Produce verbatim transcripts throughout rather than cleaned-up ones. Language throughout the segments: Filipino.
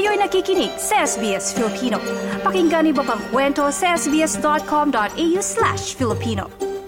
Kayo'y nakikinig sa S B S Filipino. Pakinggan niyo pa ang kwento sa sbs.com.au slash Filipino.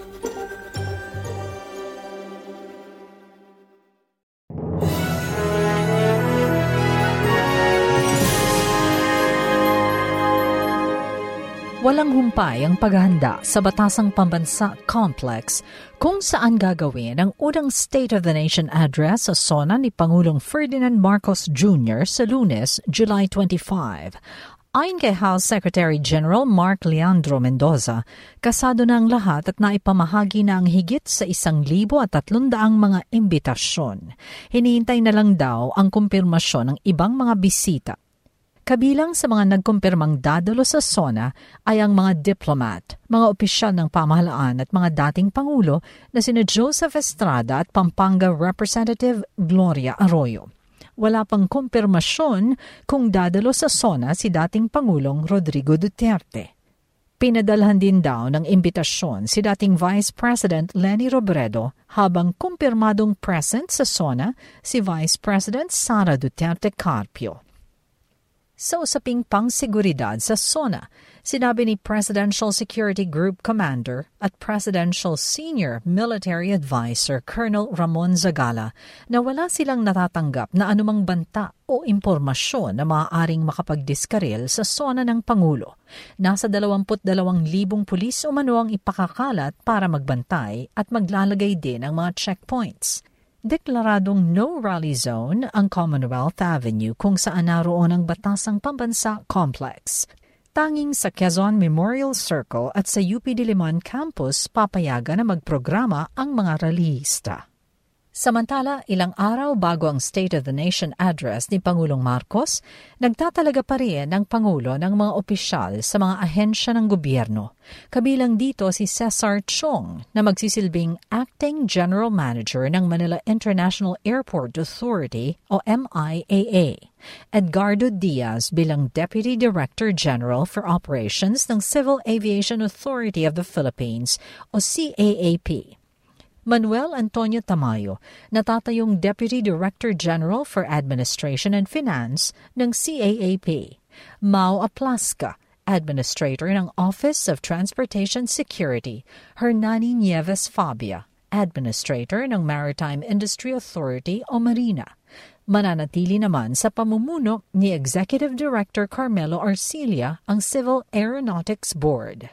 Walang humpay ang paghahanda sa Batasang Pambansa Complex kung saan gagawin ang unang State of the Nation address sa SONA ni Pangulong Ferdinand Marcos Junior sa Lunes, July twenty-fifth. Ayon kay House Secretary General Mark Leandro Mendoza, kasado na ang lahat at naipamahagi na ang higit sa isang libo at tatlong daang mga imbitasyon. Hinihintay na lang daw ang kumpirmasyon ng ibang mga bisita. Kabilang sa mga nagkumpirmang dadalo sa SONA ay ang mga diplomat, mga opisyal ng pamahalaan at mga dating Pangulo na sina Joseph Estrada at Pampanga Representative Gloria Arroyo. Wala pang kumpirmasyon kung dadalo sa SONA si dating Pangulong Rodrigo Duterte. Pinadalhan din daw ng imbitasyon si dating Vice President Leni Robredo habang kumpirmadong present sa SONA si Vice President Sara Duterte Carpio. Sa usaping pangseguridad sa SONA, sinabi ni Presidential Security Group Commander at Presidential Senior Military Advisor Colonel Ramon Zagala na wala silang natatanggap na anumang banta o impormasyon na maaaring makapagdiskaril sa SONA ng Pangulo. Nasa dalawampu't dalawang libong pulis umano ang ipakakalat para magbantay at maglalagay din ng mga checkpoints. Deklaradong no-rally zone ang Commonwealth Avenue kung saan naroon ang Batasang Pambansa Complex. Tanging sa Quezon Memorial Circle at sa U P Diliman Campus papayagan na magprograma ang mga rallyista. Samantala, ilang araw bago ang State of the Nation address ni Pangulong Marcos, nagtatalaga pa rin ang Pangulo ng mga opisyal sa mga ahensya ng gobyerno. Kabilang dito si Cesar Chong na magsisilbing Acting General Manager ng Manila International Airport Authority o M I A A. Edgardo Diaz bilang Deputy Director General for Operations ng Civil Aviation Authority of the Philippines o C A A P. Manuel Antonio Tamayo, natatayong Deputy Director General for Administration and Finance ng C A A P. Mau Aplasca, Administrator ng Office of Transportation Security. Hernani Nieves Fabia, Administrator ng Maritime Industry Authority o Marina. Mananatili naman sa pamumuno ni Executive Director Carmelo Arcilia ang Civil Aeronautics Board.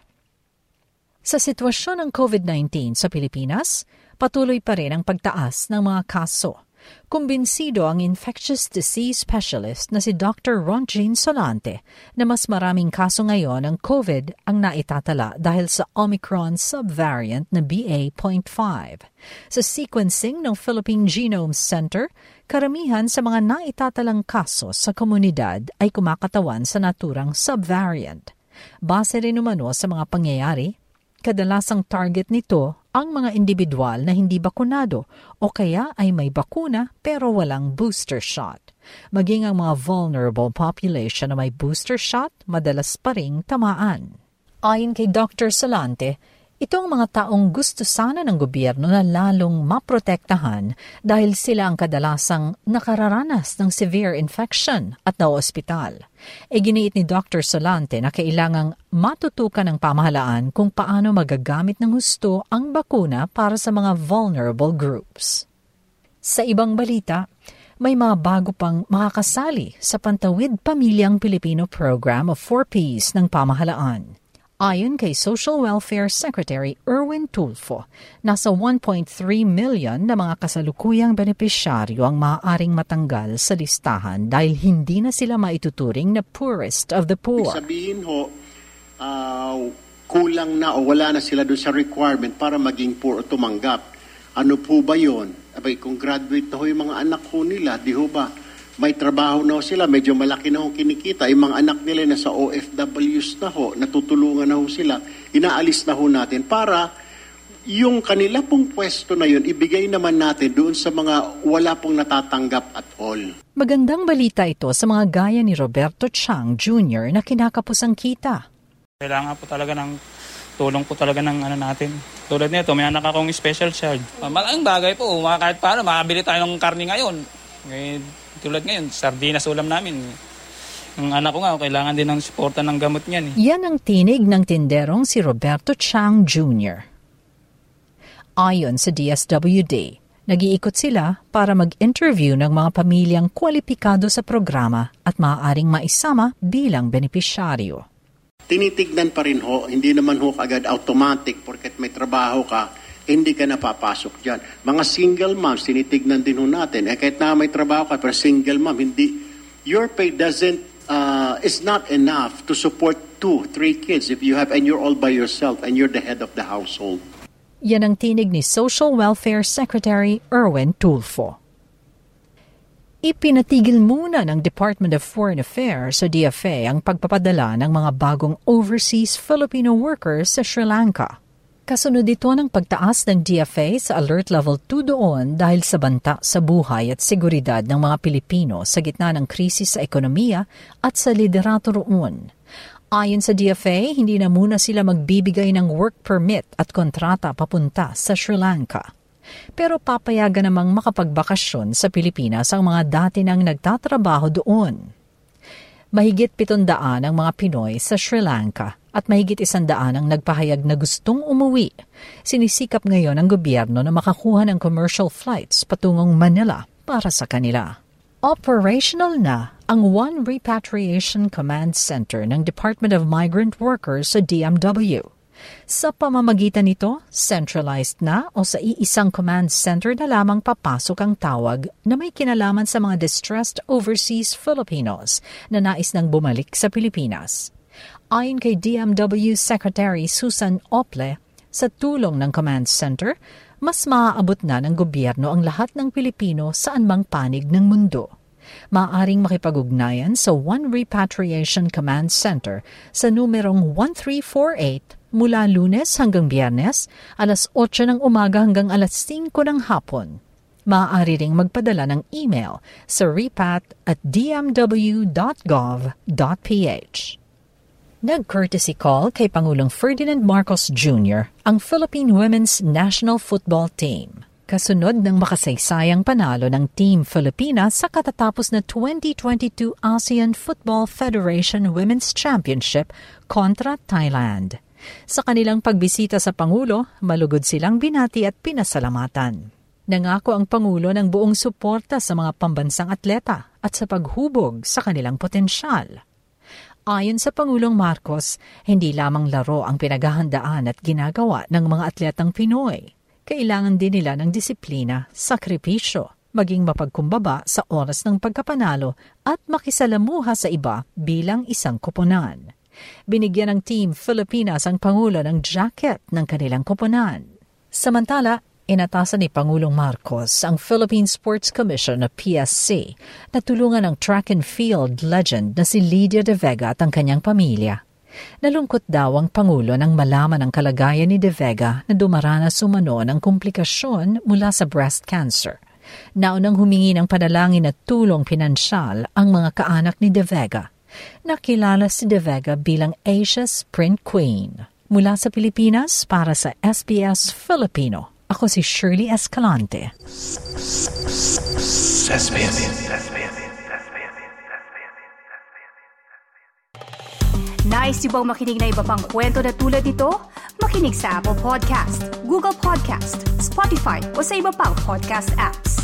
Sa sitwasyon ng COVID nineteen sa Pilipinas, patuloy pa rin ang pagtaas ng mga kaso. Kumbinsido ang infectious disease specialist na si Doctor Ronjin Solante na mas maraming kaso ngayon ng COVID ang naitatala dahil sa Omicron subvariant na B A point five. Sa sequencing ng Philippine Genome Center, karamihan sa mga naitatalang kaso sa komunidad ay kumakatawan sa naturang subvariant. Base rin umano sa mga pangyayari, kadalasang target nito ang mga individual na hindi bakunado o kaya ay may bakuna pero walang booster shot. Maging ang mga vulnerable population na may booster shot, madalas pa ring tamaan. Ayon kay Doctor Solante, itong mga taong gusto sana ng gobyerno na lalong maprotektahan dahil sila ang kadalasang nakararanas ng severe infection at naospital. E giniit ni Doctor Solante na kailangang matutukan ng pamahalaan kung paano magagamit ng husto ang bakuna para sa mga vulnerable groups. Sa ibang balita, may mga bago pang makakasali sa Pantawid Pamilyang Pilipino Program of four Ps ng pamahalaan. Ayon kay Social Welfare Secretary Erwin Tulfo, nasa one point three million na mga kasalukuyang benepisyaryo ang maaaring matanggal sa listahan dahil hindi na sila maituturing na poorest of the poor. Sabihin ho, uh, kulang na o wala na sila doon sa requirement para maging poor o tumanggap. Ano po ba yun? Abay, kung graduate na ho yung mga anak ho nila, di ho ba? May trabaho na ho sila, medyo malaki na ho kinikita. Yung mga anak nila na sa O F Ws na ho, natutulungan na ho sila, inaalis na ho natin para yung kanila pong pwesto na yun, ibigay naman natin doon sa mga wala pong natatanggap at all. Magandang balita ito sa mga gaya ni Roberto Chang Junior na kinakapos ang kita. Kailangan po talaga ng tulong po talaga ng ano natin. Tulad nito, may anak akong special child. Malaking bagay po, kahit paano, makabili tayo ng karne ngayon. Ngayon, tulad ngayon, sardinas ulam namin. Ang anak ko nga, kailangan din ng suporta ng gamot niyan. Eh. Yan ang tinig ng tinderong si Roberto Chang Junior Ayon sa D S W D, nag-iikot sila para mag-interview ng mga pamilyang kwalipikado sa programa at maaaring maisama bilang benepisyaryo. Tinitignan pa rin ho, hindi naman ho agad automatic porket may trabaho ka, hindi ka napapasok dyan. Mga single moms, tinitignan din ho natin. Eh kahit na may trabaho ka, pero single mom, hindi, your pay doesn't, uh, is not enough to support two, three kids if you have, and you're all by yourself and you're the head of the household. Yan ang tinig ni Social Welfare Secretary Erwin Tulfo. Ipinatigil muna ng Department of Foreign Affairs sa D F A ang pagpapadala ng mga bagong overseas Filipino workers sa Sri Lanka. Kasunod ito ng pagtaas ng D F A sa Alert Level two doon dahil sa banta sa buhay at seguridad ng mga Pilipino sa gitna ng krisis sa ekonomiya at sa liderato roon. Ayon sa D F A, hindi na muna sila magbibigay ng work permit at kontrata papunta sa Sri Lanka. Pero papayagan namang makapagbakasyon sa Pilipinas ang mga dati nang nagtatrabaho doon. Mahigit pitundaan ang mga Pinoy sa Sri Lanka at mahigit isandaan ang nagpahayag na gustong umuwi. Sinisikap ngayon ang gobyerno na makakuha ng commercial flights patungong Manila para sa kanila. Operational na ang One Repatriation Command Center ng Department of Migrant Workers sa D M W. Sa pamamagitan nito, centralized na o sa iisang command center na lamang papasok ang tawag na may kinalaman sa mga distressed overseas Filipinos na nais nang bumalik sa Pilipinas. Ayon kay D M W Secretary Susan Ople, sa tulong ng command center, mas maaabot na ng gobyerno ang lahat ng Pilipino saan mang panig ng mundo. Maaaring makipag-ugnayan sa One Repatriation Command Center sa numerong one three four eight mula Lunes hanggang Biyernes, alas otso ng umaga hanggang alas singko ng hapon. Maaari ring magpadala ng email sa repat at d m w dot gov dot p h. Nag-courtesy call kay Pangulong Ferdinand Marcos Junior ang Philippine Women's National Football Team. Kasunod ng makasaysayang panalo ng Team Pilipinas sa katatapos na twenty twenty-two ASEAN Football Federation Women's Championship kontra Thailand. Sa kanilang pagbisita sa Pangulo, malugod silang binati at pinasalamatan. Nangako ang Pangulo ng buong suporta sa mga pambansang atleta at sa paghubog sa kanilang potensyal. Ayon sa Pangulong Marcos, hindi lamang laro ang pinaghahandaan at ginagawa ng mga atletang Pinoy. Kailangan din nila ng disiplina, sakripisyo, maging mapagkumbaba sa oras ng pagkapanalo at makisalamuha sa iba bilang isang koponan. Binigyan ng Team Pilipinas ang Pangulo ng jacket ng kanilang koponan. Samantala, inatasan ni Pangulong Marcos ang Philippine Sports Commission o P S C na tulungan ang track and field legend na si Lydia De Vega at ang kanyang pamilya. Nalungkot daw ang Pangulo nang malaman ang kalagayan ni De Vega na dumaranas umano ng komplikasyon mula sa breast cancer. Naunang humingi ng panalangin at tulong pinansyal ang mga kaanak ni De Vega. Nakilala si De Vega bilang Asia's Print Queen. Mula sa Pilipinas para sa S B S Filipino, ako si Shirley Escalante. Nice yung bang makinig na iba pang kwento na tulad ito? Makinig sa Apple Podcast, Google Podcast, Spotify o sa iba pang podcast apps.